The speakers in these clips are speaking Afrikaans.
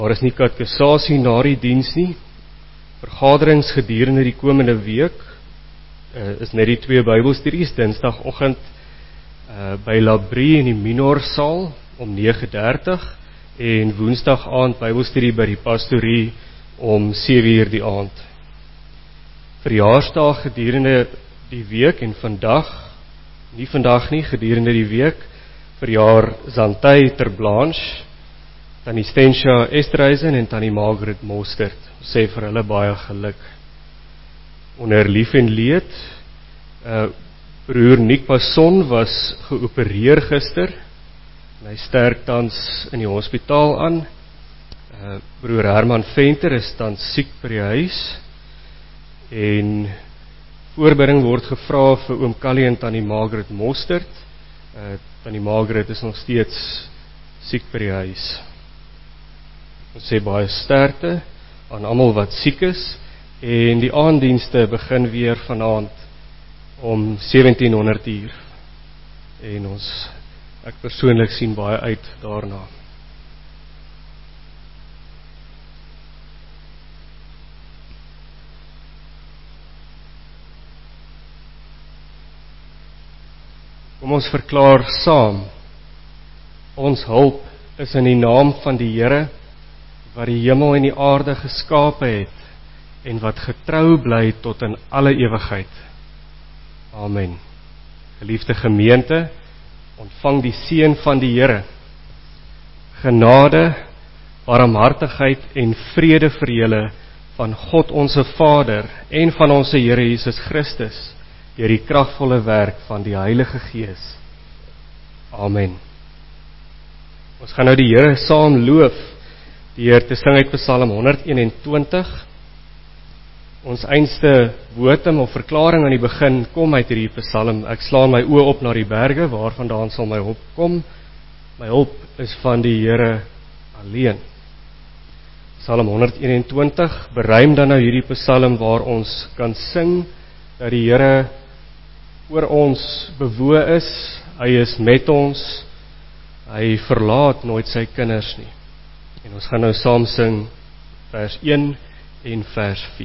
Daar is nie katekisasie na die diens nie. Vergaderings gedurende die komende week is net die 2 Bybelstudies, Dinsdagoggend by Labrie in die Minorsaal om 9:30 en Woensdag aand Bybelstudie by die Pastorie om 7:00 die aand. Verjaarsdag gedurende die week en gedurende die week, verjaar Zantay Terblanche, Tannie Stensha Esterhuizen en Tannie Margaret Mostert, sê vir hulle baie geluk. Onder lief en leed, broer Nick Passon was geopereer gister, en hy sterk tans in die hospitaal aan. Broer Herman Venter is tans siek by die huis, en voorbidding word gevra vir oom Callie en Tannie Margaret Mostert. Tannie Margaret is nog steeds siek by die huis. Ons sê baie sterkte aan almal wat siek is, en die aanddienste begin weer vanaand om 17:00 en ek persoonlik sien baie uit daarna. Kom ons verklaar saam, ons hulp is in die naam van die Here, wat die hemel en die aarde geskape het, en wat getrou bly tot in alle ewigheid. Amen. Geliefde gemeente, ontvang die seën van die Here. Genade, barmhartigheid en vrede vir julle van God onse Vader en van onse Here Jesus Christus, deur die kragvolle werk van die Heilige Gees. Amen. Ons gaan nou die Here saam loof, deur te sing uit Psalm 121. Ons einste wotum of verklaring aan die begin kom uit hierdie Psalm. Ek slaan my oë op na die berge, waarvandaan sal my hulp kom. My hulp is van die Here alleen. Psalm 121, beruim dan nou hierdie Psalm waar ons kan sing dat die Here oor ons bewoë is, hy is met ons, hy verlaat nooit sy kinders nie. En ons gaan nou saam sing vers 1 en vers 4.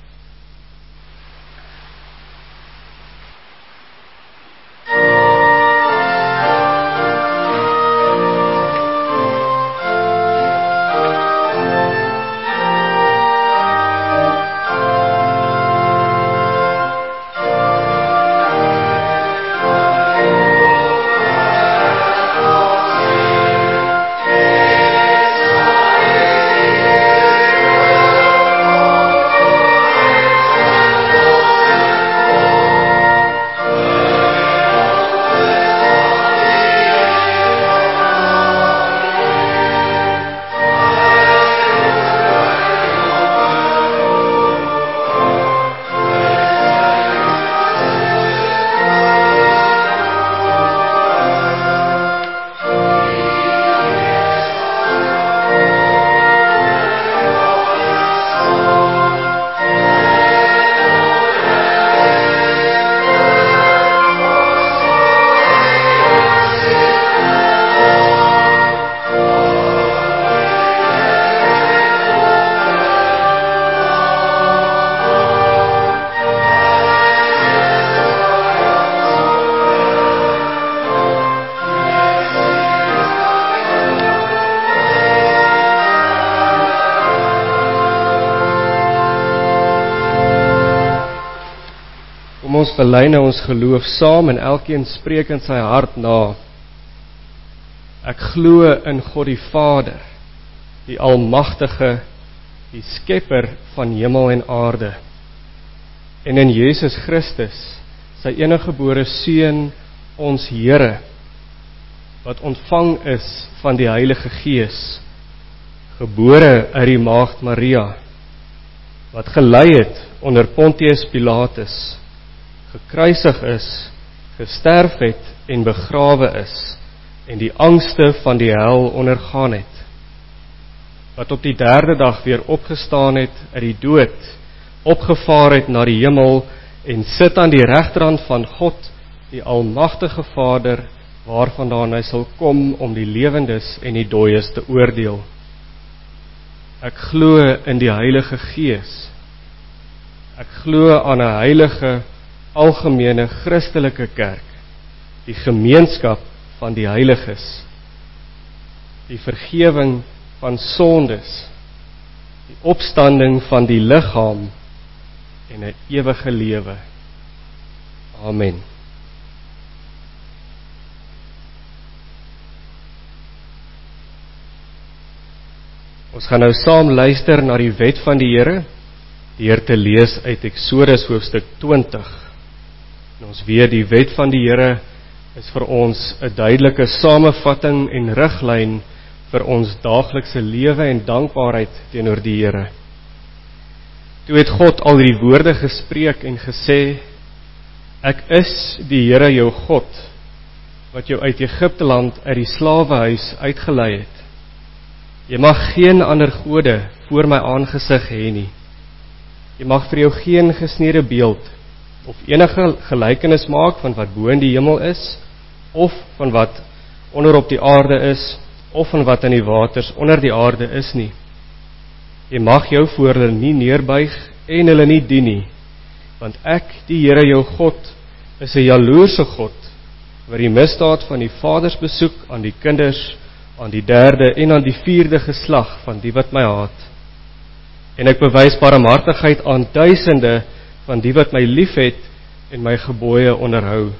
Ons bely nou ons geloof saam en elkeen spreek in sy hart na. Ek glo in God die Vader, die Almagtige, die Skepper van hemel en aarde, en in Jesus Christus, sy eniggebore Seun, ons Here, wat ontvang is van die Heilige Gees, gebore uit die Maagd Maria, wat gelei het onder Pontius Pilatus, gekruisig is, gesterf het en begrawe is, en die angste van die hel ondergaan het, wat op die 3de dag weer opgestaan het uit die dood, opgevaar het na die hemel, en sit aan die regterhand van God, die Almagtige Vader, waarvandaan hy sal kom om die lewendes en die dooies te oordeel. Ek glo in die Heilige Gees. Ek glo aan 'n heilige, algemene Christelike kerk, die gemeenskap van die heiliges, die vergewing van sondes, die opstanding van die liggaam en 'n ewige lewe. Amen. Ons gaan nou saam luister na die wet van die Here, deur te lees uit Eksodus hoofstuk 20. En ons weet die wet van die Here is vir ons 'n duidelike samevatting en riglyn vir ons daaglikse lewe en dankbaarheid teenoor die Here. Toe het God al die woorde gespreek en gesê: Ek is die Here jou God, wat jou uit Egipte land uit die slawehuis uitgelei het. Jy mag geen ander gode voor my aangesig hê nie. Jy mag vir jou geen gesnede beeld of enige gelykenis maak van wat bo in die hemel is, of van wat onder op die aarde is, of van wat in die waters onder die aarde is nie. Jy mag jou voor hulle nie neerbuig en hulle nie dien nie, want ek, die Here jou God, is 'n jaloerse God, wat die misdaad van die vaders besoek aan die kinders, aan die 3de en aan die 4de geslag van die wat my haat. En ek bewys barmhartigheid aan duisende van die wat my liefhet en my gebooie onderhou.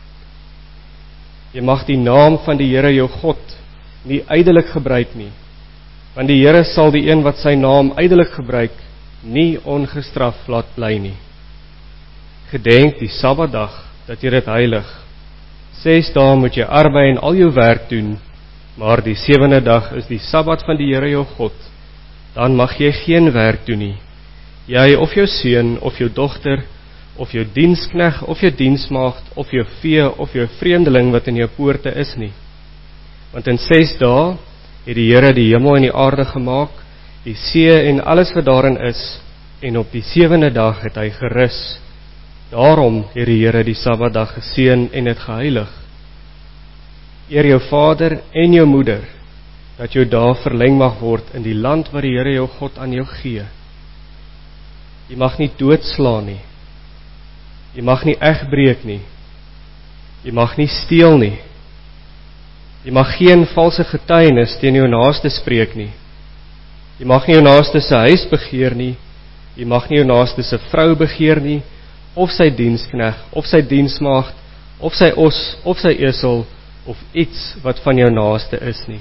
Jy mag die naam van die Here jou God nie ydelik gebruik nie, want die Here sal die een wat sy naam ydelik gebruik, nie ongestraf laat bly nie. Gedenk die Sabbatdag, dat jy dit heilig. 6 dae moet jy arbei en al jou werk doen, maar die 7de dag is die Sabbat van die Here jou God. Dan mag jy geen werk doen nie. Jy of jou seun of jou dogter, of jou dienskneg of jou diensmaagd, of jou vee of jou vreemdeling wat in jou poorte is nie. Want in 6 dae het die Here die hemel en die aarde gemaak, die see en alles wat daarin is, en op die 7de dag het hy gerus. Daarom het die Here die Sabbatdag geseën en dit geheilig. Eer jou vader en jou moeder, dat jou dae verleng mag word in die land wat die Here jou God aan jou gee. Jy mag nie doodslaan nie. Jy mag nie egbreek nie. Jy mag nie steel nie. Jy mag geen valse getuienis teen jou naaste spreek nie. Jy mag nie jou naaste se huis begeer nie. Jy mag nie jou naaste se vrou begeer nie, of sy dienskneg, of sy diensmaagd, of sy os, of sy esel, of iets wat van jou naaste is nie.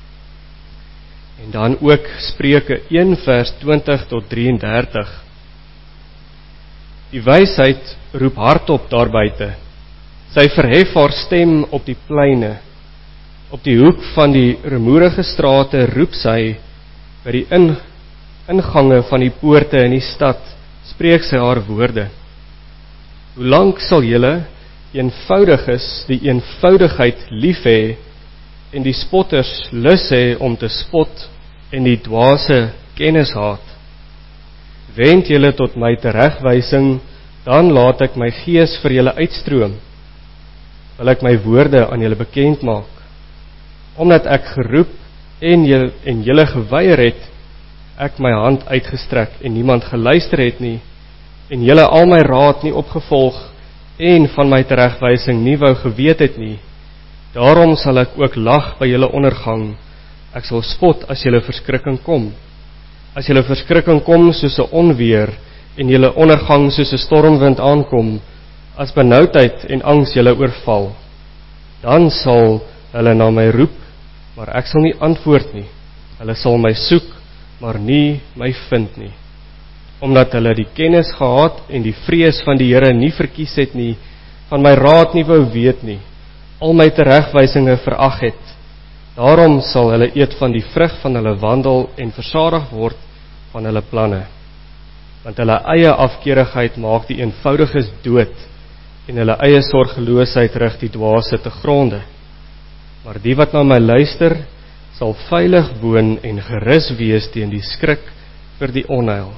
En dan ook Spreuke 1 vers 20 tot 33. Die wysheid roep hardop daar buite. Sy verhef haar stem op die pleine. Op die hoek van die rumoerige strate roep sy, by die ingange van die poorte in die stad, spreek sy haar woorde. Hoe lank sal julle eenvoudiges die eenvoudigheid lief hê, en die spotters lus hê om te spot, en die dwaase kennis haat? Wend julle tot my teregwysing, dan laat ek my gees vir julle uitstroom. Wil ek my woorde aan julle bekend maak. Omdat ek geroep en julle geweier het, ek my hand uitgestrek en niemand geluister het nie, en julle al my raad nie opgevolg en van my teregwysing nie wou geweet het nie. Daarom sal ek ook lag by julle ondergang. Ek sal spot as julle verskrikking kom. As julle verskrikking kom soos 'n onweer en julle ondergang soos 'n stormwind aankom, as benoudheid en angs julle oorval, dan sal hulle na my roep, maar ek sal nie antwoord nie. Hulle sal my soek, maar nie my vind nie. Omdat hulle die kennis gehaat en die vrees van die Here nie verkies het nie, van my raad nie wou weet nie, al my teregwysinge verag het. Daarom sal hulle eet van die vrug van hulle wandel en versadig word van hulle planne. Want hulle eie afkeerigheid maak die eenvoudiges dood, en hulle eie sorgeloosheid rig die dwaase te gronde. Maar die wat na my luister, sal veilig woon en gerus wees teen die skrik vir die onheil.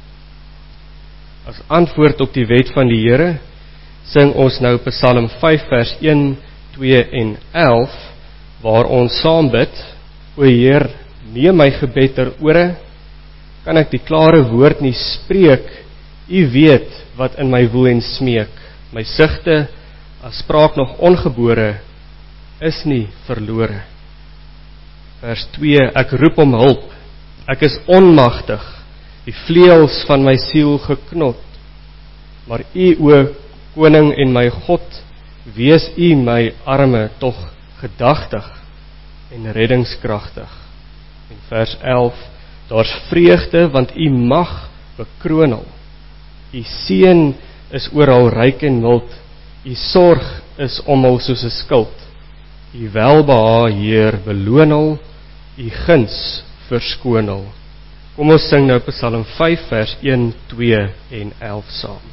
As antwoord op die wet van die Here, sing ons nou Psalm 5 vers 1, 2 en 11, waar ons saam bid: O Heer, neem my gebed ter ore kan ek die klare woord nie spreek. U weet wat in my woel en smeek. My sigte, as spraak nog ongebore, is nie verlore. Vers 2, ek roep om hulp, ek is onmagtig, die vleuels van my siel geknot. Maar u, o koning en my God, wees u my arme tog gedagtig en reddingskragtig. En vers 11, daar's vreugde, want u mag bekroon al. U seën is oral ryk en mild, u sorg is om al soos 'n skild. U welbehae, Heer, beloon al, u guns verskoon al. Kom ons sing nou Psalm 5 vers 1, 2 en 11 saam.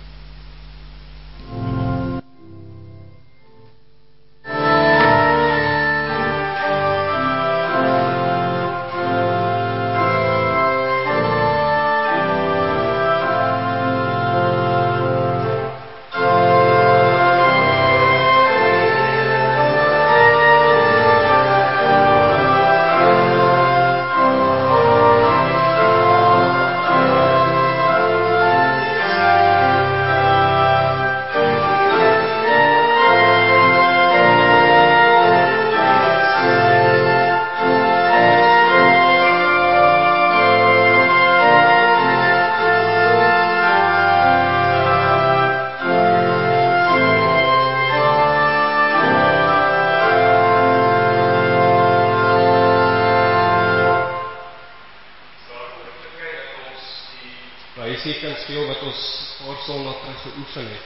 Kan speel wat ons paar sondae terug geoefen het.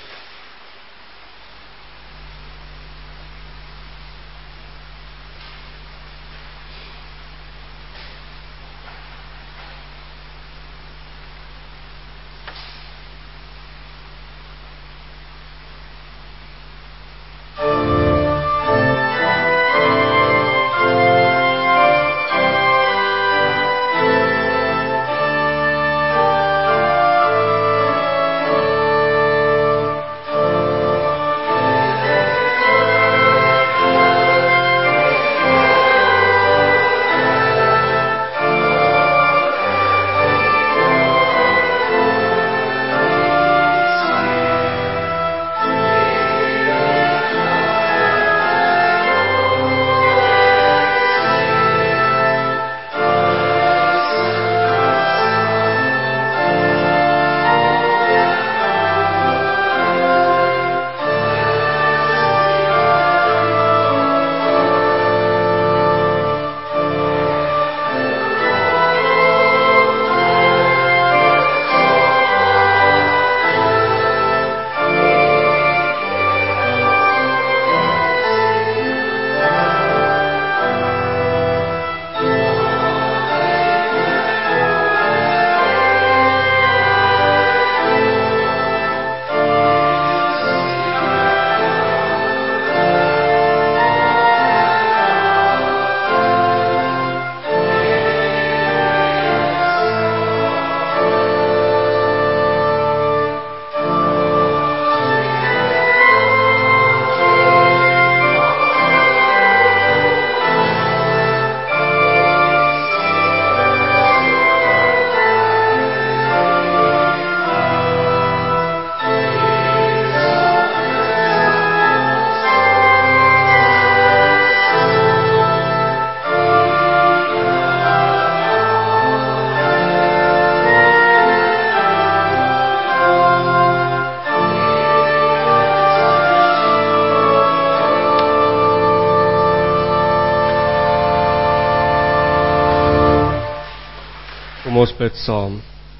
Kom ons bid saam.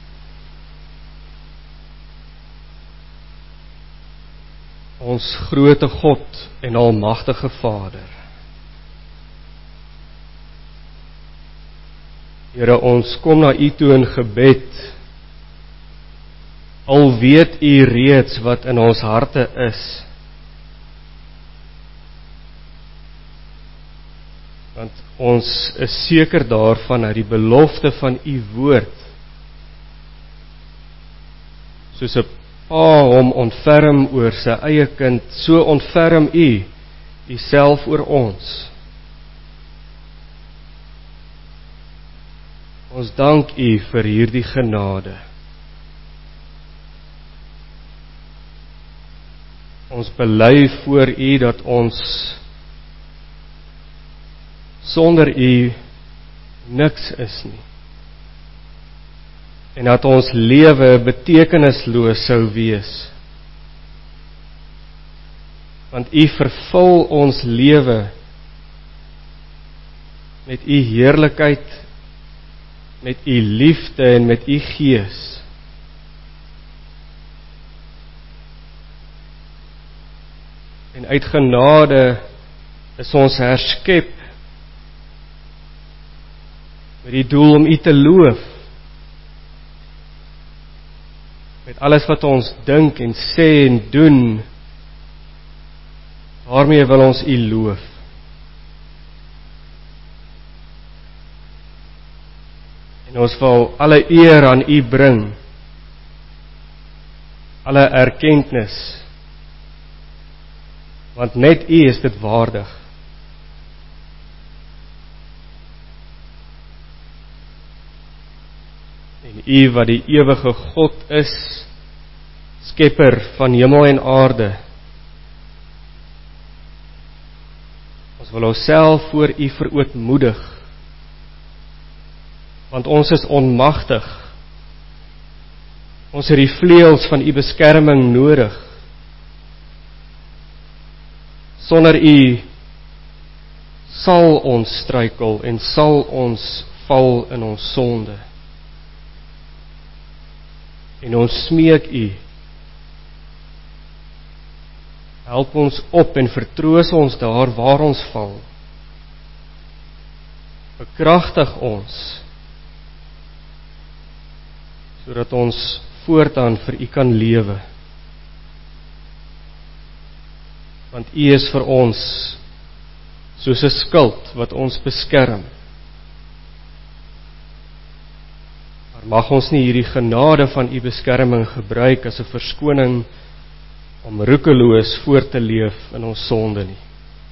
Ons grote God en almagtige Vader, Here, ons kom na U toe in gebed, al weet U reeds wat in ons harte is. Want ons is seker daarvan uit die belofte van U woord, soos 'n pa hom ontferm oor sy eie kind, so ontferm U Uself oor ons. Ons dank U vir hierdie genade. Ons bely voor U dat ons sonder U niks is nie. En dat ons lewe betekenisloos sou wees. Want U vervul ons lewe met U heerlikheid, met U liefde en met U Gees. En uit genade is ons herskep met die doel om U te loof. Met alles wat ons dink en sê en doen, daarmee wil ons U loof. En ons wil alle eer aan U bring, alle erkenntnis, want net U is dit waardig. En U wat die ewige God is, skepper van hemel en aarde, ons wil onsself voor U verootmoedig, want ons is onmagtig. Ons het die vleuels van U beskerming nodig. Sonder U sal ons struikel en sal ons val in ons sonde. En ons smeek U, help ons op en vertroos ons daar waar ons val. Bekragtig ons, sodat ons voortaan vir U kan lewe. Want U is vir ons soos 'n skild wat ons beskerm. Maar mag ons nie hierdie genade van U beskerming gebruik as 'n verskoning om roekeloos voort te leef in ons sonde nie.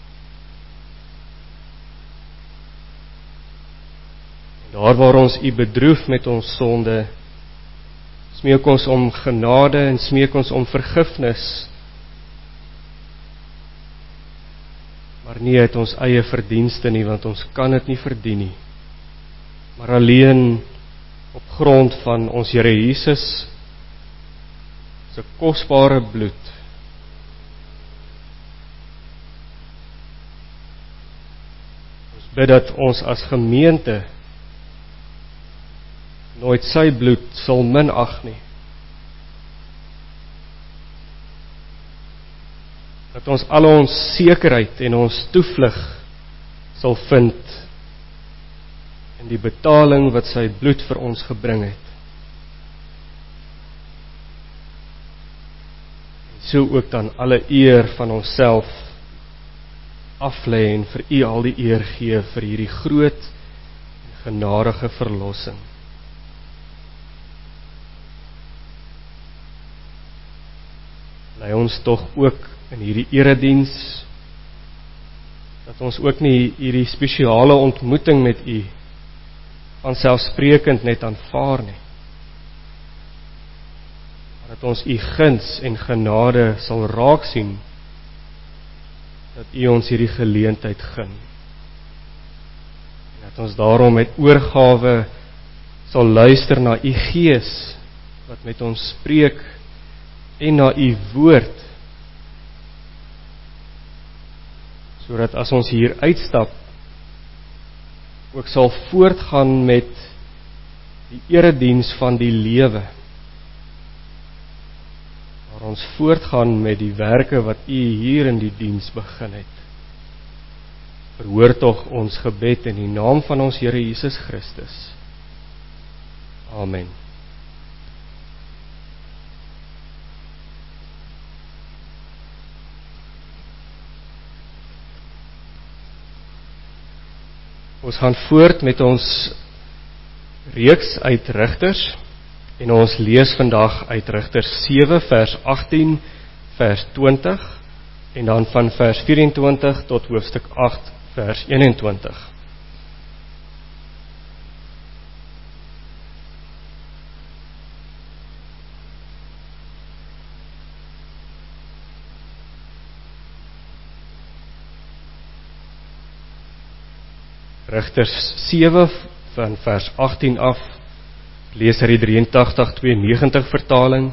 En daar waar ons U bedroef met ons sonde, smeek ons om genade en smeek ons om vergifnis, maar nie uit ons eie verdienste nie, want ons kan dit nie verdien nie, maar alleen op grond van ons Here Jesus se kosbare bloed. Ons bid dat ons as gemeente nooit sy bloed sal minag nie. Dat ons al ons sekerheid en ons toevlug sal vind in die betaling wat sy bloed vir ons gebring het. En so ook dan alle eer van onsself aflê en vir U al die eer gee vir hierdie groot en genadige verlossing. Lei ons tog ook in hierdie erediens, dat ons ook nie hierdie spesiale ontmoeting met U vanselfsprekend net aanvaar nie, maar dat ons U guns en genade sal raak sien, dat U ons hierdie geleentheid gun, en dat ons daarom met oorgawe sal luister na U Gees, wat met ons spreek, en na U woord, sodat as ons hier uitstap, ook sal voortgaan met die erediens van die lewe, waar ons voortgaan met die werke wat U hier in die diens begin het. Verhoor tog ons gebed in die naam van ons Here Jesus Christus. Amen. Ons gaan voort met ons reeks uit Rigters en ons lees vandag uit Rigters 7 vers 18, vers 20 en dan van vers 24 tot hoofstuk 8 vers 21. Rigters 7 van vers 18 af, lees uit die 83-92 vertaling.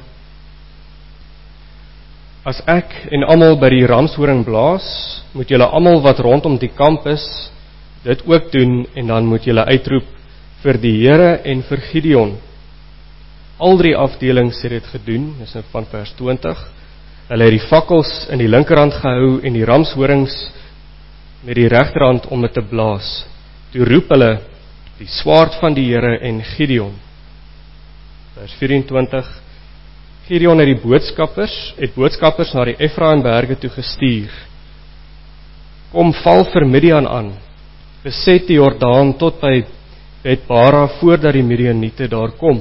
As ek en almal by die ramshoring blaas, moet julle almal wat rondom die kamp is, dit ook doen, en dan moet julle uitroep vir die Here en vir Gideon. Al 3 afdelings het dit gedoen, dis nou van vers 20. Hulle het die fakkels in die linkerhand gehou en die ramshorings met die regterhand om dit te blaas. Toe roep hulle die swaard van die Here en Gideon. Vers 24. Gideon het boodskappers na die Efraimberge toe gestuur. Kom, val vir Midian aan, beset die Jordaan tot by Bet-bara voordat die Midianiete daar kom.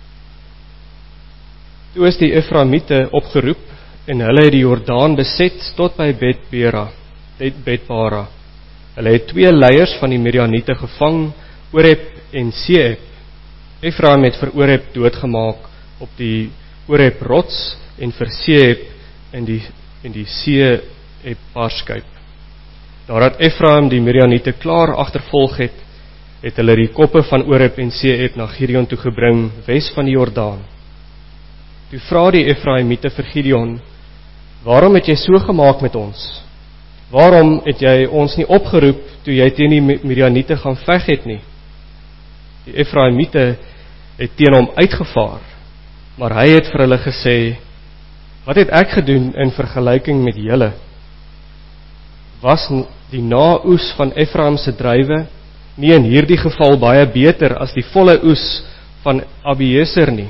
Toe is die Efraimiete opgeroep en hulle het die Jordaan beset tot by Bet-bara. Hulle het 2 leiers van die Midianiete gevang, Oreb en Seeb. Efraim het vir Oreb doodgemaak op die Oreb rots en vir Seeb in die Seeb paarskuip. Nadat Efraim die Midianiete klaar agtervolg het, het hulle die koppe van Oreb en Seeb na Gideon toe gebring, wes van die Jordaan. Toe vra die Efraimiete vir Gideon, waarom het jy so gemaak met ons? Waarom het jy ons nie opgeroep toe jy teen die Midianiete gaan veg het nie? Die Efraimiete het teen hom uitgevaar, maar hy het vir hulle gesê, wat het ek gedoen in vergelyking met julle? Was die naoes van Efraim se druiwe nie in hierdie geval baie beter as die volle oes van Abieser nie?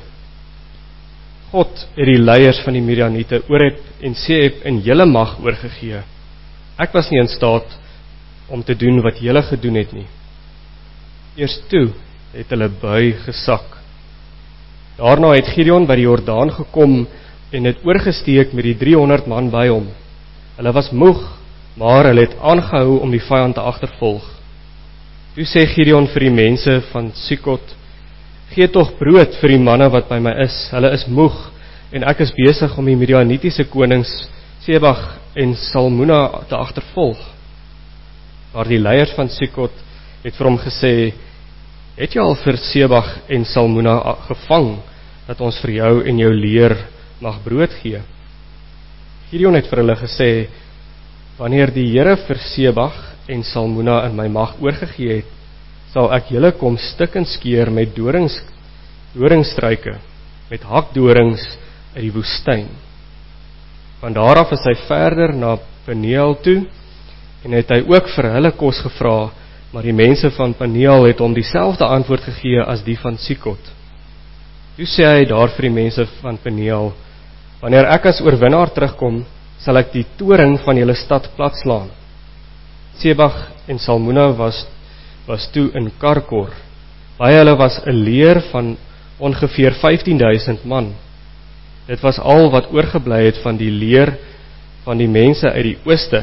God het die leiers van die Midianiete, Oreb en Seeb, in julle mag oorgegee. Ek was nie in staat om te doen wat julle gedoen het nie. Eers toe het hulle bui gesak. Daarna het Gideon by die Jordaan gekom en het oorgesteek met die 300 man by hom. Hulle was moeg, maar hulle het aangehou om die vyand te agtervolg. Toe sê Gideon vir die mense van Sukot, gee tog brood vir die manne wat by my is. Hulle is moeg en ek is besig om die Midianitiese konings Sebag en Salmuna te agtervolg. Maar die leiers van Sukot het vir hom gesê, het jy al vir Sebag en Salmuna gevang, dat ons vir jou en jou leer mag brood gee? Gideon het vir hulle gesê, wanneer die Here vir Sebag en Salmuna in my mag oorgegee het, sal ek julle kom stik en skeer met doringstruike, met hakdorings uit die woestyn. Van daar af is hy verder na Peniel toe, en het hy ook vir hulle kos gevra, maar die mense van Peniel het hom dieselfde antwoord gegee as die van Sukot. Toe sê hy daar vir die mense van Peniel, wanneer ek as oorwinnaar terugkom, sal ek die toring van julle stad platslaan. Sebag en Salmuna was toe in Karkor. By hulle was 'n leer van ongeveer 15.000 man. Dit was al wat oorgebly het van die leer van die mense uit die ooste.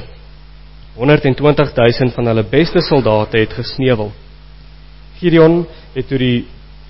120.000 van hulle beste soldate het gesneuwel. Gideon het toe die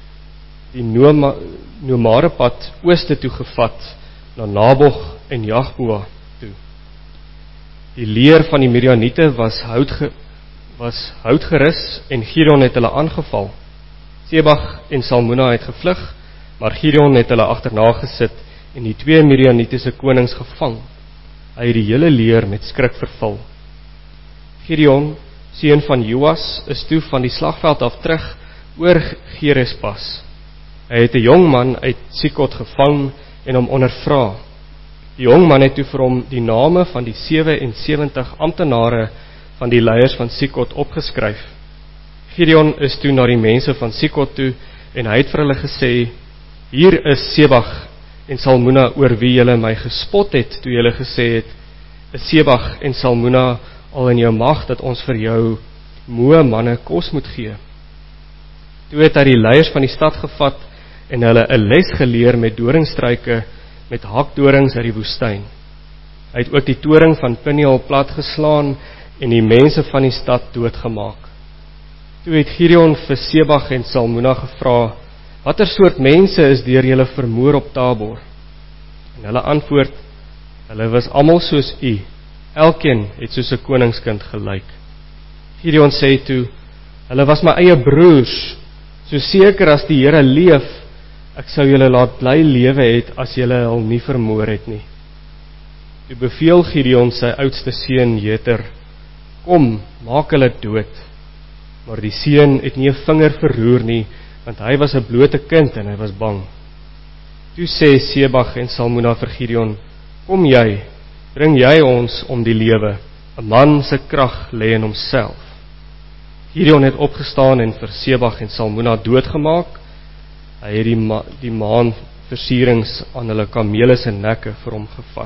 nomadepad ooste toe gevat, na Naboch en Jagboa toe. Die leer van die Midianiete was houtgerus en Gideon het hulle aangeval. Sebag en Salmuna het gevlug, maar Gideon het hulle agterna gesit en die 2 Midianitiese konings gevang. Hy het die hele leer met skrik vervul. Gideon, seun van Joas, is toe van die slagveld af terug oor Gerespas. Hy het 'n jong man uit Sukot gevang en hom ondervra. Die jong man het toe vir hom die name van die 77 amptenare van die leiers van Sukot opgeskryf. Gideon is toe na die mense van Sukot toe en hy het vir hulle gesê, hier is Sebag en Salmuna oor wie julle my gespot het toe julle gesê het, is Sebag en Salmuna al in jou mag dat ons vir jou moe manne kos moet gee. Toe het hy die leiers van die stad gevat en hulle 'n les geleer met doringstruike met hakdorings uit die woestyn. Hy het ook die toring van Peniel plat geslaan en die mense van die stad doodgemaak. Toe het Gideon vir Sebag en Salmuna gevra, watter soort mense is deur julle vermoor op Tabor? En hulle antwoord, hulle was almal soos u, elkeen het soos 'n koningskind gelyk. Gideon sê toe, Hulle was my eie broers. So seker as die Here leef, ek sou julle laat bly lewe het as julle hom nie vermoor het nie. Toe beveel Gideon sy oudste seun Jeter, kom, maak hulle dood. Maar die seun het nie 'n vinger verroer nie, want hy was 'n blote kind en hy was bang. Toe sê Sebag en Salmona vir Gideon, kom jy, bring jy ons om die lewe, 'n man se krag lê in homself. Gideon het opgestaan en vir Sebag en Salmona doodgemaak. Hy het die maanversierings aan hulle kamele se nekke vir hom gevat.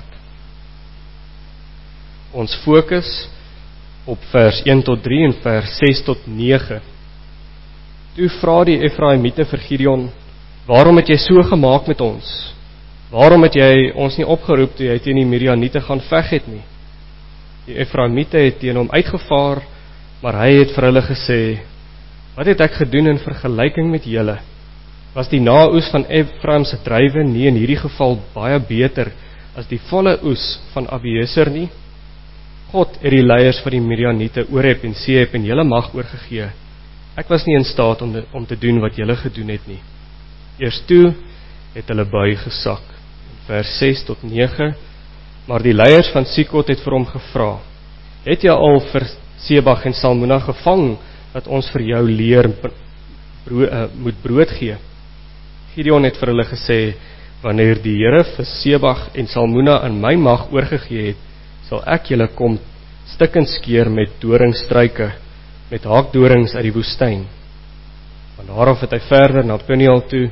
Ons fokus op vers 1 tot 3 en vers 6 tot 9. Toe vra die Efraimiete vir Gideon, waarom het jy so gemaak met ons? Waarom het jy ons nie opgeroep toe jy teen die Midianiete gaan veg het nie? Die Efraimiete het teen hom uitgevaar, maar hy het vir hulle gesê, wat het ek gedoen in vergelyking met julle? Was die naoes van Efraim se druiwe nie in hierdie geval baie beter as die volle oes van Abieser nie? God het die leiers van die Midianiete Oreb en Seeb in julle mag oorgegee. Ek was nie in staat om te doen wat julle gedoen het nie. Eers toe het hulle buig gesak. Vers 6 tot 9. Maar die leiers van Sikot het vir hom gevra, het jy al vir Sebag en Salmona gevang, dat ons vir jou leer moet brood gee? Gideon het vir hulle gesê, wanneer die Here vir Sebag en Salmona in my mag oorgegee het, sal ek julle kom stikkend skeer met doringstruike, met haakdorings uit die woestyn. Van daaraf het hy verder na Peniel toe,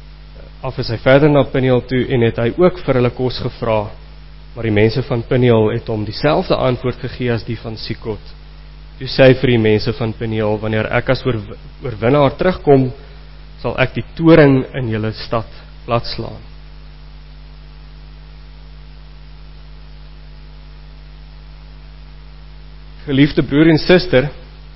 en het hy ook vir hulle kos gevra, maar die mense van Peniel het hom dieselfde antwoord gegee as die van Sikot. Toe sê hy vir die mense van Peniel, wanneer ek as oorwinnaar terugkom, sal ek die toring in julle stad platslaan. Geliefde broer en suster,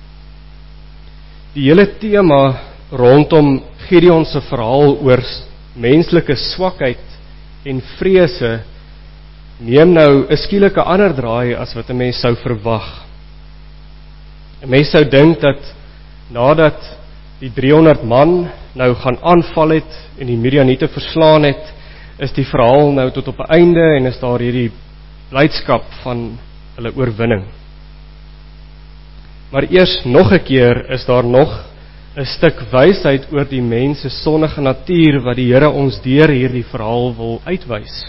die hele tema rondom Gideon se verhaal oor menslike swakheid en vrese neem nou 'n skielike ander draai as wat 'n mens sou verwag. 'n Mens sou dink dat nadat die 300 man nou gaan aanval het en die Midianiete verslaan het, is die verhaal nou tot op 'n einde en is daar hierdie blydskap van hulle oorwinning. Maar eers nog 'n keer is daar nog 'n stuk wysheid oor die mens se sondige natuur wat die Here ons deur hierdie verhaal wil uitwys.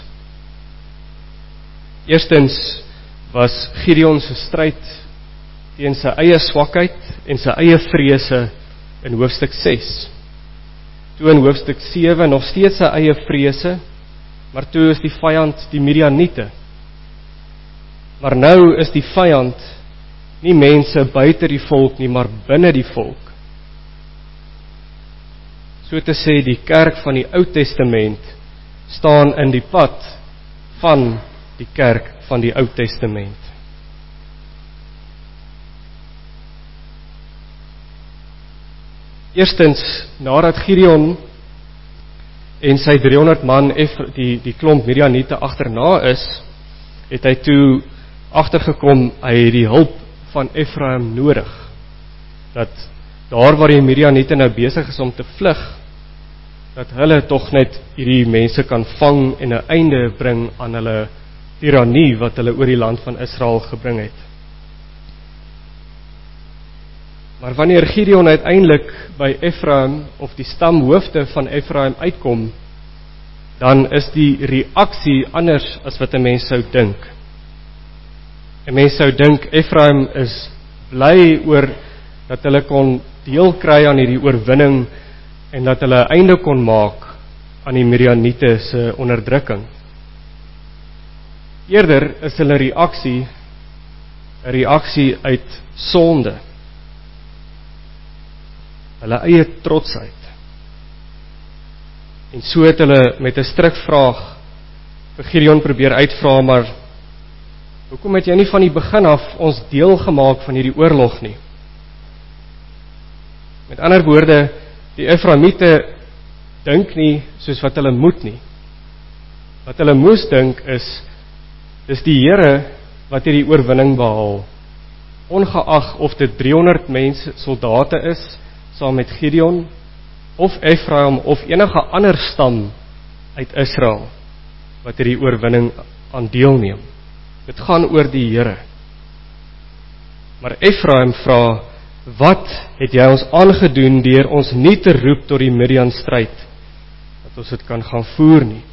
Eerstens was Gideon se stryd teen sy eie swakheid en sy eie vrese in hoofstuk 6. Toe in hoofstuk 7 nog steeds sy eie vrese, maar toe is die vyand die Midianiete. Maar nou is die vyand nie mense buite die volk nie, maar binne die volk. So te sê, die kerk van die Ou Testament staan in die pad van die kerk van die Ou Testament. Eerstens, nadat Gideon en sy 300 man die klomp Midianiete agterna is, het hy toe agtergekom, hy het die hulp van Efraim nodig. Dat daar waar die Midianiete nou besig is om te vlug, dat hulle tog net hierdie mense kan vang en 'n einde bring aan hulle tirannie wat hulle oor die land van Israel gebring het. Maar wanneer Gideon uiteindelik by Efraim of die stamhoofde van Efraim uitkom, dan is die reaksie anders as wat 'n mens sou dink. 'n Mens sou dink Efraim is bly oor dat hulle kon deel kry aan hierdie oorwinning en dat hulle 'n einde kon maak aan die Midianiete se onderdrukking. Eerder is hulle reaksie 'n reaksie uit sonde. Hulle eie trotsheid. En so het hulle met 'n strikvraag vir Gideon probeer uitvra, maar hoekom het jy nie van die begin af ons deel gemaak van hierdie oorlog nie? Met ander woorde, die Efraimiete dink nie soos wat hulle moet nie. Wat hulle moes dink is, dis die Here wat hierdie oorwinning behaal. ongeag of dit 300 mense, soldate is, saam met Gideon, of Efraim, of enige ander stam uit Israel, wat die oorwinning aan deelneem. Dit gaan oor die Here. Maar Efraim vra, wat het jy ons aangedoen deur ons nie te roep tot die Midian stryd, dat ons dit kan gaan voer nie?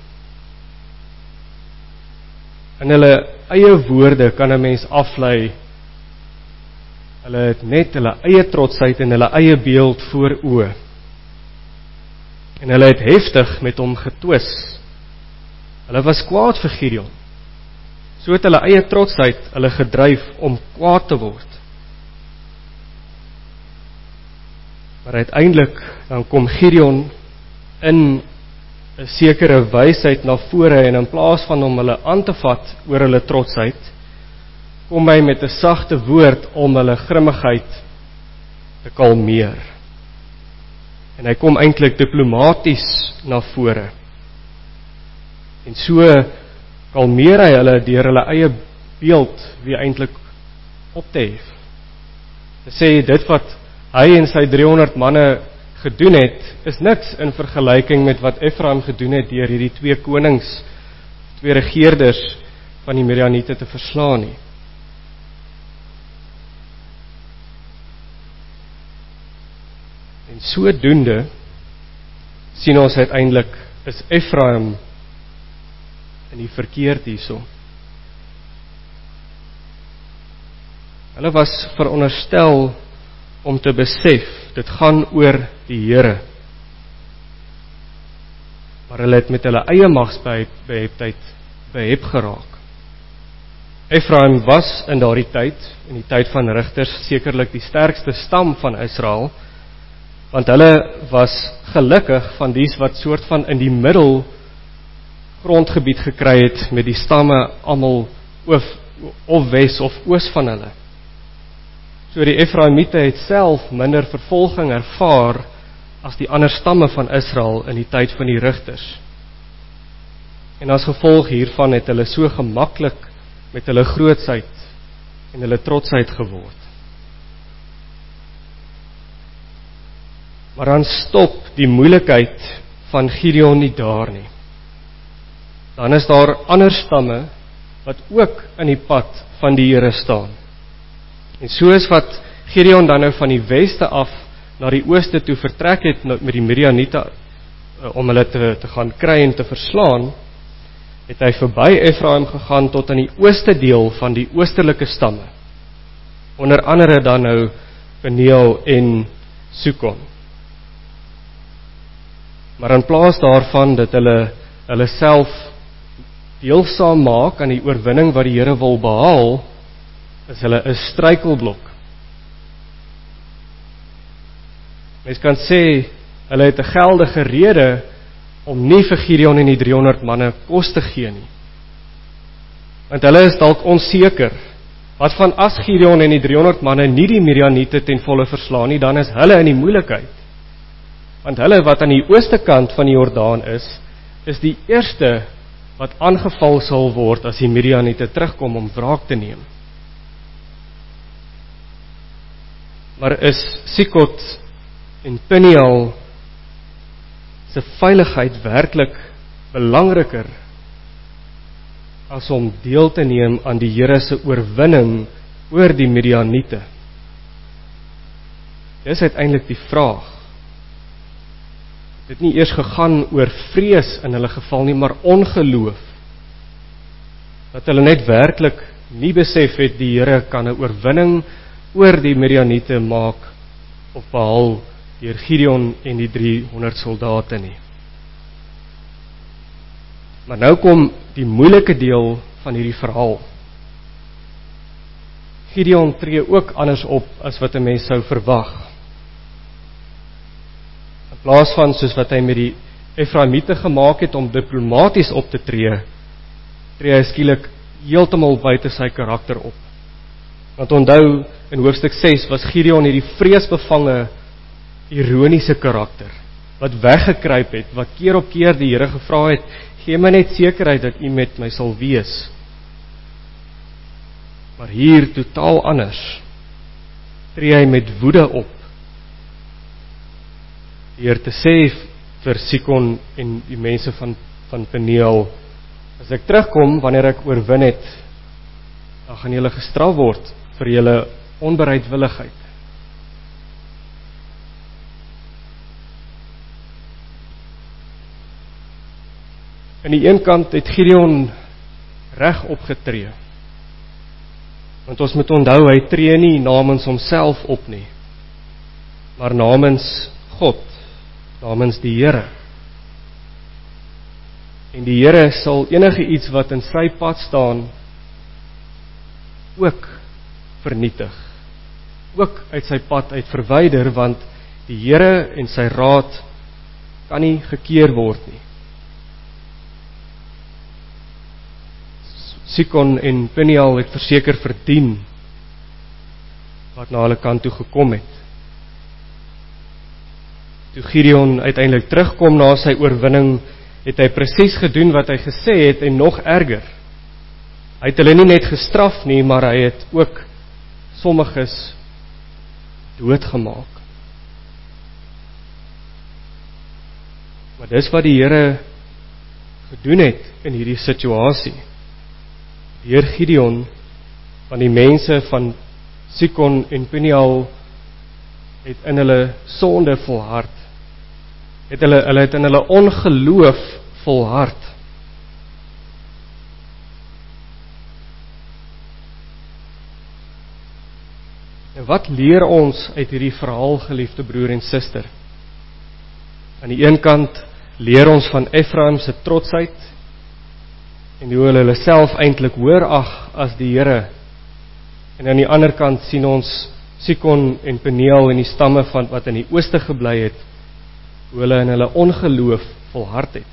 In hulle eie woorde kan 'n mens aflei, hulle het net hulle eie trotsheid en hulle eie beeld voor oë. En hulle het heftig met hom getwis. Hulle was kwaad vir Gideon. So het hulle eie trotsheid hulle gedryf om kwaad te word. Maar uiteindelik dan kom Gideon in 'n sekere wysheid na vore en in plaas van om hulle aan te vat oor hulle trotsheid, kom hy met 'n sagte woord om hulle grimmigheid te kalmeer. En hy kom eintlik diplomaties na vore. En so kalmeer hy hulle deur hulle eie beeld wie eintlik op te hef. Hy sê dit wat hy en sy 300 manne gedoen het, is niks in vergelyking met wat Efraim gedoen het deur hierdie 2 konings, 2 regeerders van die Midianiete te verslaan nie. En sodoende sien ons uiteindelik is Efraim in die verkeerd hierso. Hulle was veronderstel om te besef, dit gaan oor die Here. Maar hulle het met hulle eie magsbeheptheid behep geraak. Efraim was in daardie tyd, in die tyd van Rigters, sekerlik die sterkste stam van Israel, want hulle was gelukkig van dies wat soort van in die middel grondgebied gekry het met die stamme almal of wes of oos van hulle. So die Efraimiete het self minder vervolging ervaar as die ander stamme van Israel in die tyd van die Rigters. En as gevolg hiervan het hulle so gemaklik met hulle grootsheid en hulle trotsheid geword. Maar dan stop die moeilikheid van Gideon nie daar nie. Dan is daar ander stamme wat ook in die pad van die Here staan. En soos wat Gideon dan nou van die weste af na die ooste toe vertrek het met die Midianiete om hulle te gaan kry en te verslaan, het hy verby Efraim gegaan tot aan die ooste deel van die oostelike stamme. Onder andere dan nou Peniel en Sukon. Maar in plaas daarvan dat hulle self deelsaam maak aan die oorwinning wat die Here wil behaal, is hulle 'n struikelblok. Mens kan sê, hulle het 'n geldige rede om nie vir Gideon en die 300 manne kos te gee nie. Want hulle is dalk onseker, wat van as Gideon en die 300 manne nie die Midianiete ten volle verslaan nie, dan is hulle in die moeilikheid. Want hulle wat aan die ooste kant van die Jordaan is die eerste wat aangeval sal word as die Midianiete terugkom om wraak te neem. Maar is Sikot en Peniel se veiligheid werklik belangriker as om deel te neem aan die Here se oorwinning oor die Midianiete? Dis uiteindelik die vraag. Dit nie eers gegaan oor vrees in hulle geval nie, maar ongeloof. Dat hulle net werklik nie besef het die Here kan 'n oorwinning oor die Midianiete maak of behaal deur Gideon en die 300 soldate nie. Maar nou kom die moeilike deel van hierdie verhaal. Gideon tree ook anders op as wat 'n mens sou verwag. In plaas van soos wat hy met die Efraimiete gemaak het om diplomaties op te tree hy skielik heeltemal buite sy karakter op. Want onthou, in hoofstuk 6 was Gideon hierdie vreesbevange, ironiese karakter, wat weggekruip het, wat keer op keer die Here gevra het, gee my net sekerheid dat U met my sal wees. Maar hier totaal anders. tree hy met woede op, deur te sê vir Sikon en die mense van Peniel, as ek terugkom, wanneer ek oorwin het, dan gaan julle gestraf word vir julle onbereidwilligheid. Aan die een kant het Gideon reg opgetree, want ons moet onthou, hy tree nie namens homself op nie, maar namens God, namens die Here. En die Here sal enige iets wat in sy pad staan ook vernietig, ook uit sy pad uit verwyder, want die Here en sy raad kan nie gekeer word nie. Sikon en Peniel het verseker verdien wat na hulle kant toe gekom het. Toe Gideon uiteindelik terugkom na sy oorwinning, het hy presies gedoen wat hy gesê het en nog erger. Hy het hulle nie net gestraf nie, maar hy het ook sommiges doodgemaak. Maar dis wat die Here gedoen het in hierdie situasie. Deur Gideon, van die mense van Sikon en Peniel het in hulle sonde volhard. Hulle het in hulle ongeloof volhard. En wat leer ons uit hierdie verhaal, geliefde broer en suster? Aan die een kant leer ons van Efraim se trotsheid en hoe hulle self eintlik hoër ag as die Here. En aan die ander kant sien ons Sikon en Peniel en die stamme van wat in die ooste gebly het, hoe hulle in hulle ongeloof volhard het.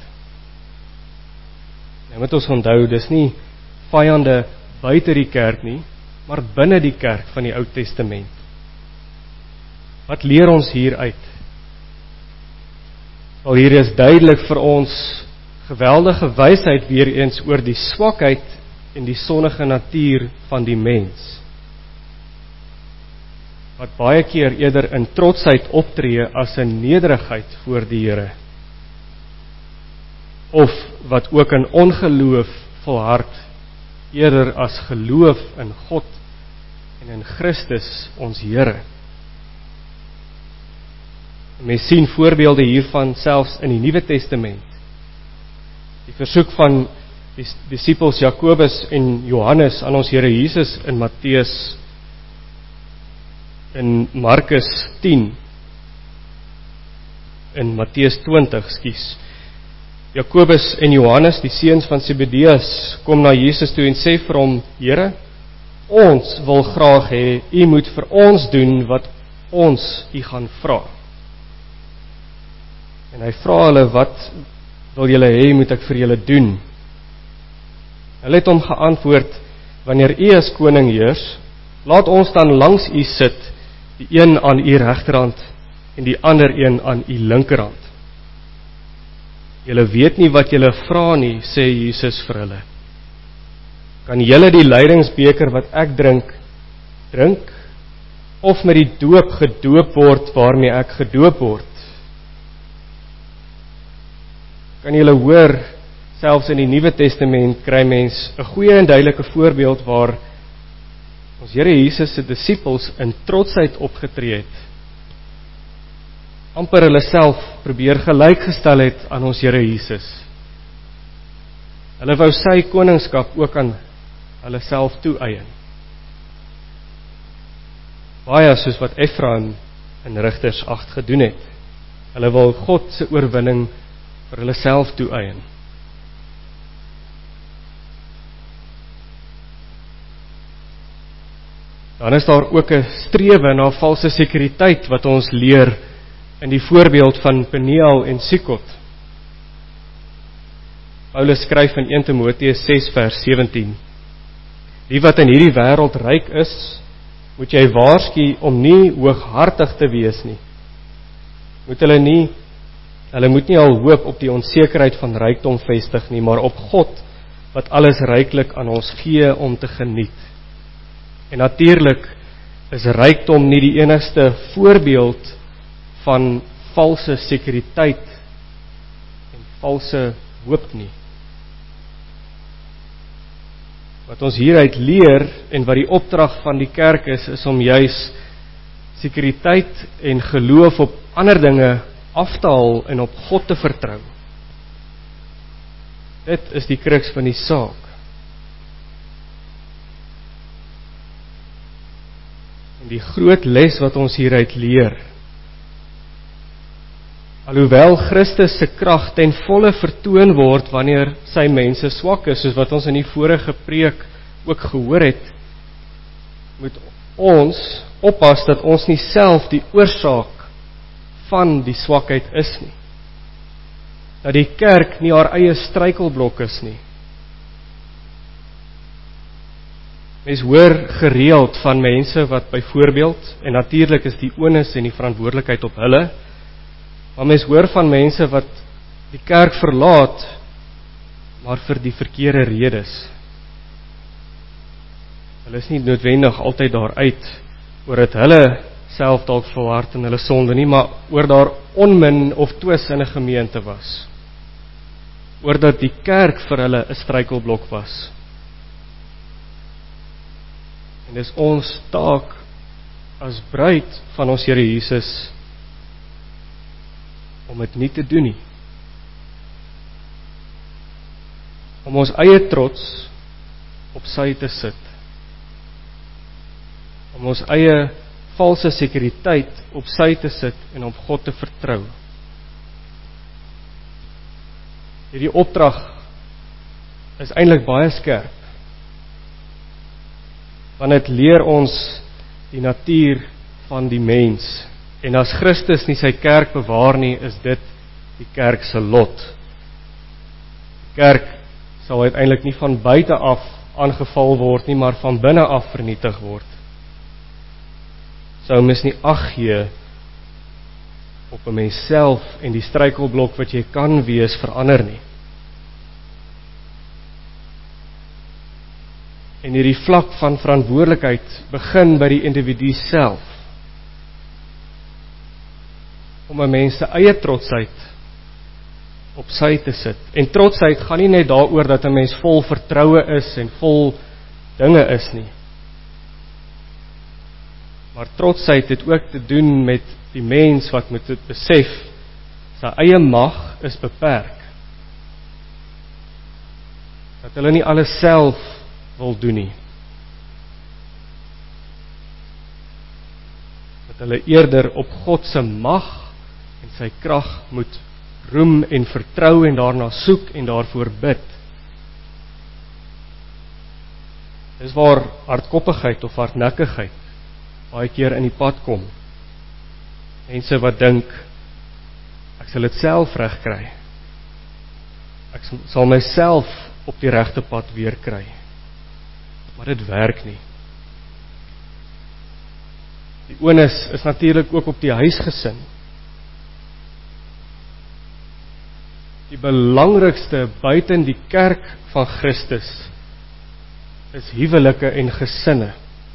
Nou moet ons onthou, dis nie vyande buite die kerk nie, maar binne die kerk van die Ou Testament. Wat leer ons hieruit? Wel, hier is duidelik vir ons geweldige wysheid weer eens oor die swakheid en die sondige natuur van die mens, wat baie keer eerder in trotsheid optree as in nederigheid voor die Here, of wat ook in ongeloof volhard eerder as geloof in God en in Christus ons Here. Mens sien voorbeelde hiervan selfs in die Nuwe Testament. Die versoek van die disippels Jakobus en Johannes aan ons Here Jesus in Matteus, in Markus 10, in Matteus 20, Jakobus en Johannes, die seuns van Zebedeus, kom na Jesus toe en sê vir hom, Here, ons wil graag hê, u moet vir ons doen wat ons u gaan vra. En hy vra hulle, wat wil julle hê, moet ek vir julle doen? Hulle het hom geantwoord, wanneer u as koning heers, laat ons dan langs u sit, die een aan u regterhand en die ander een aan u linkerhand. Julle weet nie wat julle vra nie, sê Jesus vir hulle. Kan julle die lydingsbeker wat ek drink, of met die doop gedoop word waarmee ek gedoop word? Kan julle hoor, selfs in die Nuwe Testament kry mens 'n goeie en duidelike voorbeeld waar ons Here Jesus se disippels in trotsheid opgetree het, amper hulle self probeer gelykgestel het aan ons Here Jesus. Hulle wou sy koningskap ook aan hulle self toeëien. Baie soos wat Efraim in Rigters 8 gedoen het. Hulle wil God se oorwinning vir hulle self toeëien. Dan is daar ook 'n strewe na valse sekuriteit wat ons leer in die voorbeeld van Peniel en Sikon. Paulus skryf in 1 Timoteus 6 vers 17: Die wat in hierdie wêreld ryk is, moet jy waarsku om nie hooghartig te wees nie. Hulle moet nie al hoop op die onsekerheid van rykdom vestig nie, maar op God wat alles ryklik aan ons gee om te geniet. En natuurlik is rykdom nie die enigste voorbeeld van valse sekuriteit en valse hoop nie. Wat ons hieruit leer en wat die opdrag van die kerk is om juis sekuriteit en geloof op ander dinge af te haal en op God te vertrou. Dit is die kruks van die saak. En die groot les wat ons hieruit leer, alhoewel Christus se krag ten volle vertoon word wanneer sy mense swak is, soos wat ons in die vorige preek ook gehoor het, moet ons oppas dat ons nie self die oorsaak van die swakheid is nie. Dat die kerk nie haar eie struikelblok is nie. Mens hoor gereeld van mense wat byvoorbeeld, en natuurlik is die onus en die verantwoordelikheid op hulle, maar mens hoor van mense wat die kerk verlaat, maar vir die verkeerde redes. Hulle is nie noodwendig altyd daaruit, oor het hulle self dalk volhard in hulle sonde nie, maar oor daar onmin of twis in 'n gemeente was. Oor dat die kerk vir hulle 'n struikelblok was. En dis ons taak as bruid van ons Here Jesus om dit nie te doen nie. Om ons eie trots op sy te sit. Om ons eie valse sekuriteit op sy te sit en op God te vertrou. Hierdie opdrag is eintlik baie skerp. Want dit leer ons die natuur van die mens. En as Christus nie sy kerk bewaar nie, is dit die kerk se lot. Die kerk sal uiteindelik nie van buite af aangeval word nie, maar van binne af vernietig word. Sou mens nie ag gee op 'n mens self en die struikelblok wat jy kan wees verander nie. En hierdie vlak van verantwoordelikheid begin by die individu self. Om 'n mens se eie trotsheid op sy te sit. En trotsheid gaan nie net daaroor dat 'n mens vol vertroue is en vol dinge is nie. Maar trotsheid het ook te doen met die mens wat moet dit besef, sy eie mag is beperk. Dat hulle nie alles self wil doen nie. Dat hulle eerder op God se mag en sy krag moet roem en vertrou en daarna soek en daarvoor bid. Dis waar hardkoppigheid of hardnekkigheid baie keer in die pad kom. Mense wat dink, ek sal dit self reg kry. Ek sal myself op die regte pad weer kry. Maar dit werk nie. Die onus is natuurlik ook op die huisgesin. Die belangrikste buiten die kerk van Christus is huwelike en gesinne.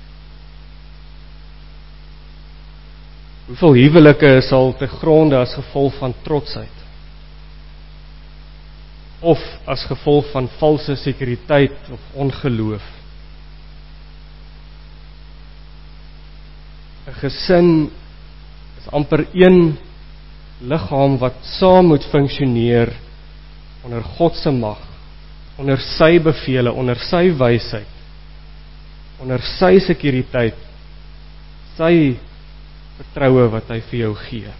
Hoeveel huwelike is al te gronde as gevolg van trotsheid? Of as gevolg van valse sekuriteit of ongeloof? 'n Gesin is amper een liggaam wat saam moet funksioneer onder God se mag, onder sy bevele, onder sy wysheid, onder sy sekuriteit, sy vertroue wat hy vir jou gee.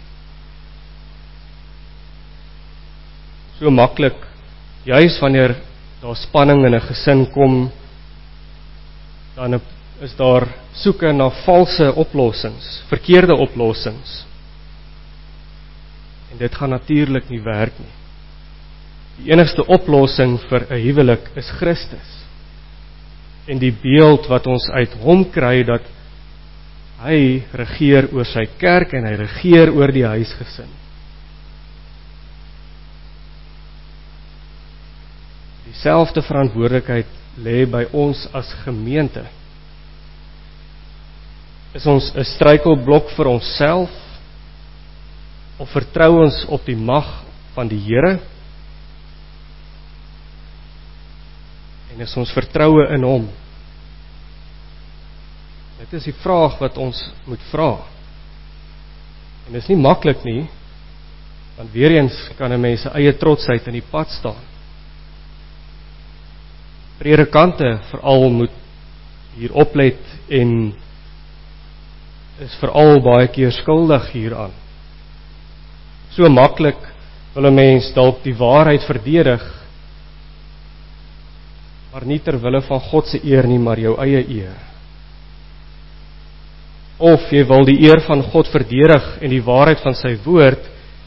So maklik, juis wanneer daar spanning in 'n gesin kom, dan is daar soeke na valse oplossings, verkeerde oplossings. En dit gaan natuurlik nie werk nie. Die enigste oplossing vir 'n huwelik is Christus. En die beeld wat ons uit hom kry, dat hy regeer oor sy kerk en hy regeer oor die huisgesin. Dieselfde verantwoordelikheid lê by ons as gemeente. Is ons 'n struikelblok vir onsself, of vertrou ons op die mag van die Here? En is ons vertroue in hom? Dit is die vraag wat ons moet vra. En dit is nie maklik nie, want weer eens kan 'n mens se eie trotsheid in die pad staan. Predikante veral moet hier oplet en is veral baie keer skuldig hieraan. So maklik wil 'n mens dalk die waarheid verdedig, maar nie ter wille van God se eer nie, maar jou eie eer. Of jy wil die eer van God verdedig en die waarheid van sy woord,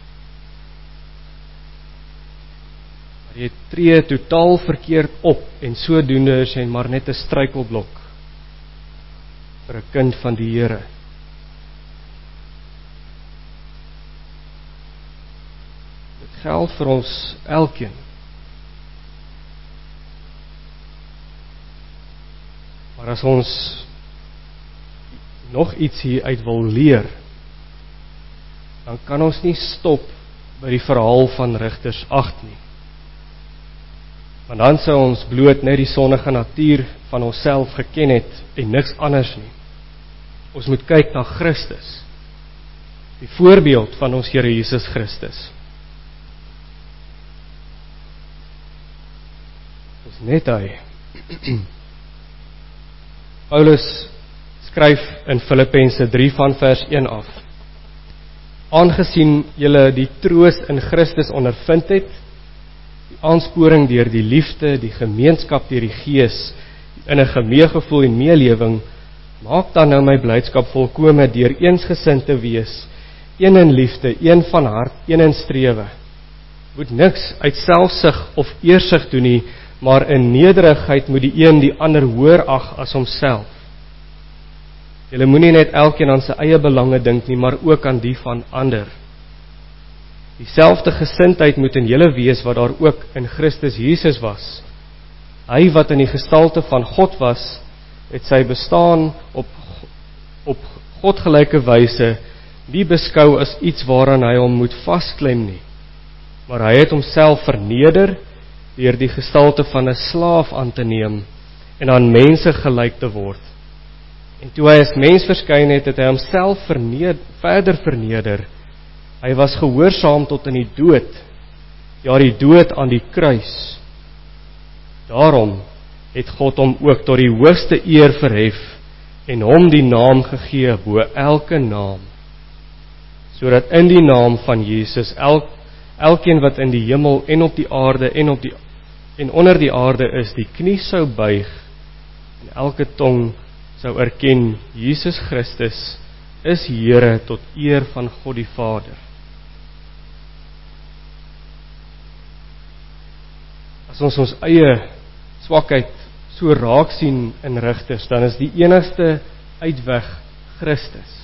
maar jy tree totaal verkeerd op, en sodoende is jy maar net 'n struikelblok vir 'n kind van die Here. Dit geld vir ons elkeen. Maar as ons nog iets hieruit wil leer, dan kan ons nie stop by die verhaal van Rigters 8 nie. Want dan sou ons bloot net die sondige natuur van onsself geken het en niks anders nie. Ons moet kyk na Christus, die voorbeeld van ons Here Jesus Christus. Dis net hy. Paulus skryf in Filippense 3 van vers 1 af: Aangesien julle die troos in Christus ondervind het, die aansporing deur die liefde, die gemeenskap deur die Gees, die innige meegevoel en meelewing, maak dan nou my blydskap volkome deur eensgesind te wees, een in liefde, een van hart, een in strewe. Moet niks uit selfsug of eersug doen nie, maar in nederigheid moet die een die ander hoër ag as homself. Julle moenie net elkeen aan sy eie belange dink nie, maar ook aan die van ander. Dieselfde gesindheid moet in julle wees wat daar ook in Christus Jesus was. Hy wat in die gestalte van God was, het sy bestaan op godgelyke wyse nie beskou as iets waaraan hy hom moet vasklem nie, maar hy het homself verneder deur die gestalte van 'n slaaf aan te neem en aan mense gelyk te word. En toe hy as mens verskyn het, het hy homself verder verneder. Hy was gehoorsaam tot in die dood, ja, die dood aan die kruis. Daarom het God hom ook tot die hoogste eer verhef en hom die naam gegee bo elke naam, sodat in die naam van Jesus elkeen wat in die hemel en op die aarde en onder die aarde is, die knie sou buig en elke tong sou erken Jesus Christus is Here tot eer van God die Vader. As ons eie swakheid so raak sien in Rigters, dan is die enigste uitweg Christus.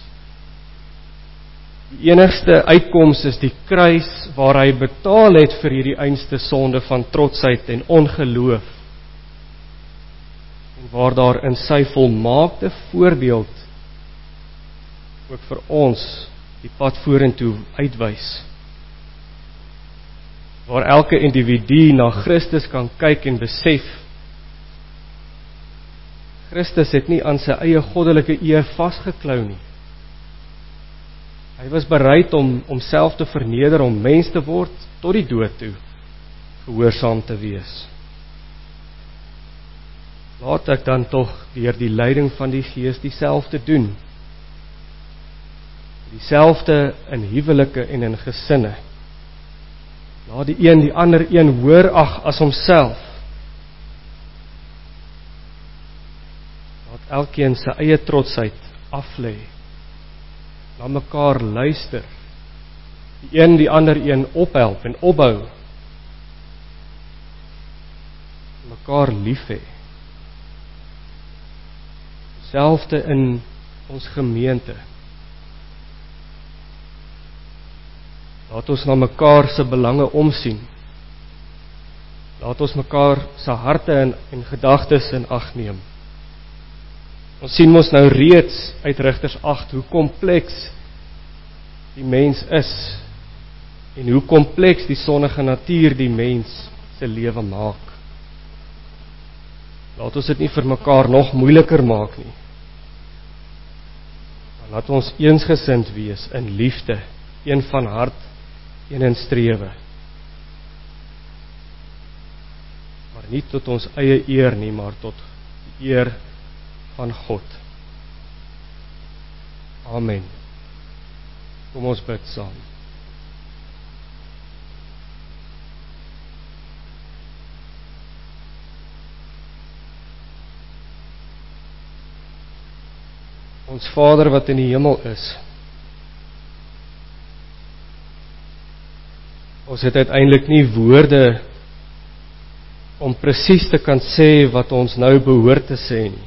Die enigste uitkoms is die kruis waar hy betaal het vir hierdie einste sonde van trotsheid en ongeloof, en waar daar in sy volmaakte voorbeeld ook vir ons die pad vorentoe uitwys, waar elke individu na Christus kan kyk en besef, Christus het nie aan sy eie goddelike eer vasgeklou nie. Hy was bereid om homself te verneder, om mens te word, tot die dood toe, gehoorsaam te wees. Laat ek dan tog deur die leiding van die Gees dieselfde doen. Dieselfde in huwelike en in gesinne. Laat die een die ander een hoër ag as homself. Laat elkeen sy eie trotsheid aflê. Na mekaar luister. Die een die ander een ophelp en opbou. Mekaar lief hê. Selfde in ons gemeente. Laat ons na mekaar se belange omsien. Laat ons mekaar se harte en gedagtes in ag neem. Ons sien mos nou reeds uit Rigters 8 hoe kompleks die mens is en hoe kompleks die sondige natuur die mens se lewe maak. Laat ons dit nie vir mekaar nog moeiliker maak nie. Maar laat ons eensgesind wees in liefde, een van hart, een in strewe. Maar nie tot ons eie eer nie, maar tot die eer van God. Amen. Kom ons bid saam. Ons Vader wat in die hemel is, ons het uiteindelik nie woorde om presies te kan sê wat ons nou behoort te sê nie.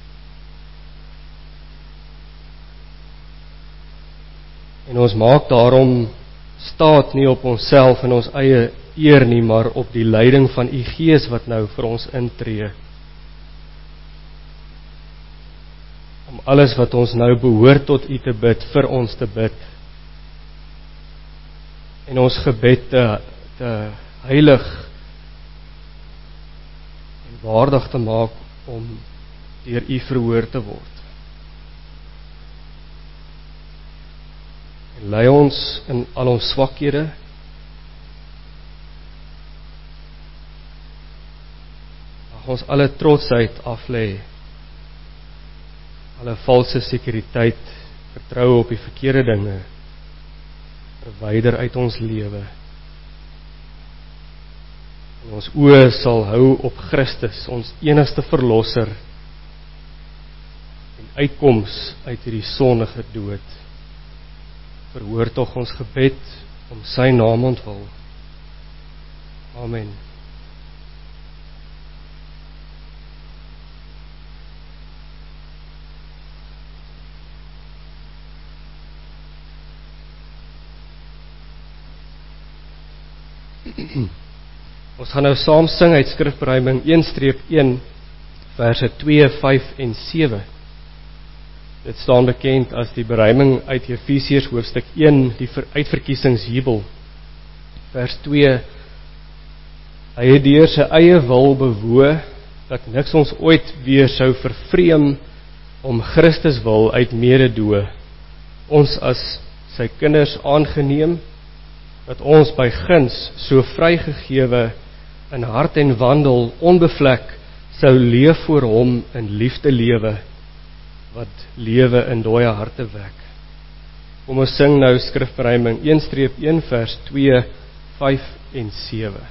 En ons maak daarom staat nie op onsself en ons eie eer nie, maar op die leiding van U Gees wat nou vir ons intree. Om alles wat ons nou behoort tot U te bid, vir ons te bid. En ons gebed te heilig en waardig te maak om deur U verhoor te word. En lei ons in al ons swakhede, mag ons alle trotsheid aflê, alle valse sekuriteit, vertroue op die verkeerde dinge, verwyder uit ons lewe. En ons oë sal hou op Christus, ons enigste verlosser, en uitkoms uit hierdie sondige dood. Verhoor tog ons gebed om sy naam ontwil. Amen. Ons gaan nou saam sing uit Skrifberuiming 1-1 verse 2, 5 en 7. Dit staan bekend as die beruiming uit Efesiërs hoofstuk 1, die uitverkiesingsjubel. Vers 2: Hy het deur sy eie wil bewoog dat niks ons ooit weer sou vervreem om Christus wil uit mededoe, ons as sy kinders aangeneem, dat ons by guns so vrygegewe in hart en wandel onbevlek sou leef voor hom in liefde lewe, wat lewe in dooie harte wek. Kom ons sing nou Skrifberuiming 1-1 vers 2, 5 en 7.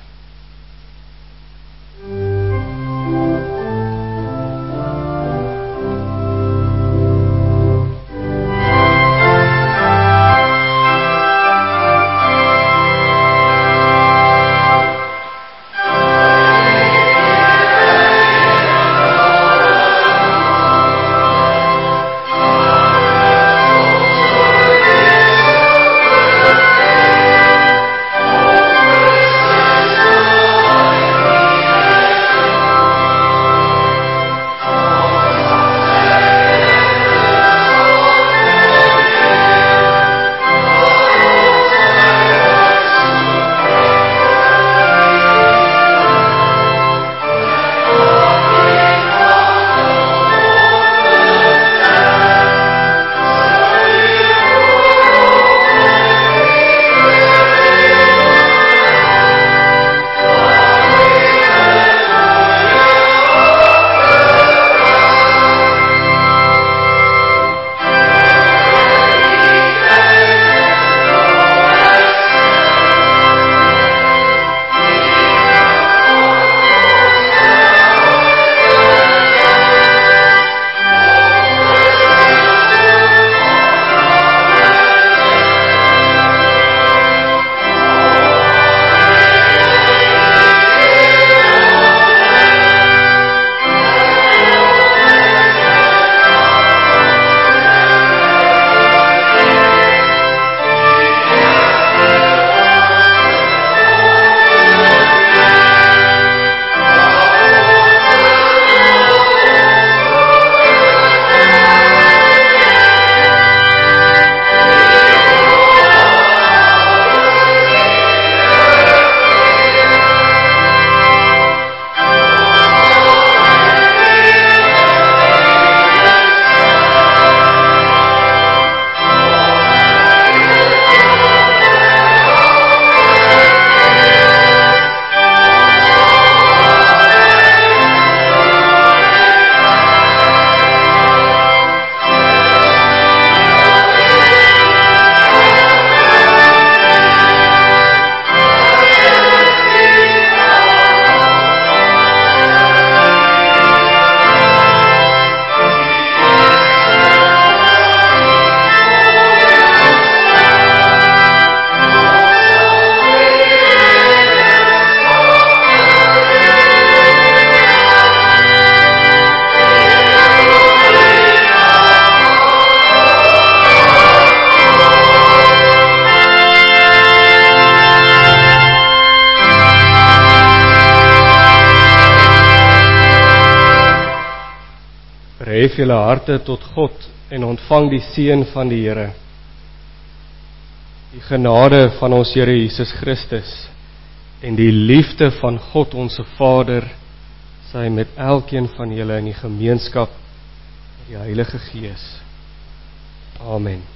Verhef julle harte tot God en ontvang die seën van die Here. Die genade van ons Here Jesus Christus en die liefde van God ons Vader, sy met elkeen van julle in die gemeenskap met die Heilige Gees. Amen.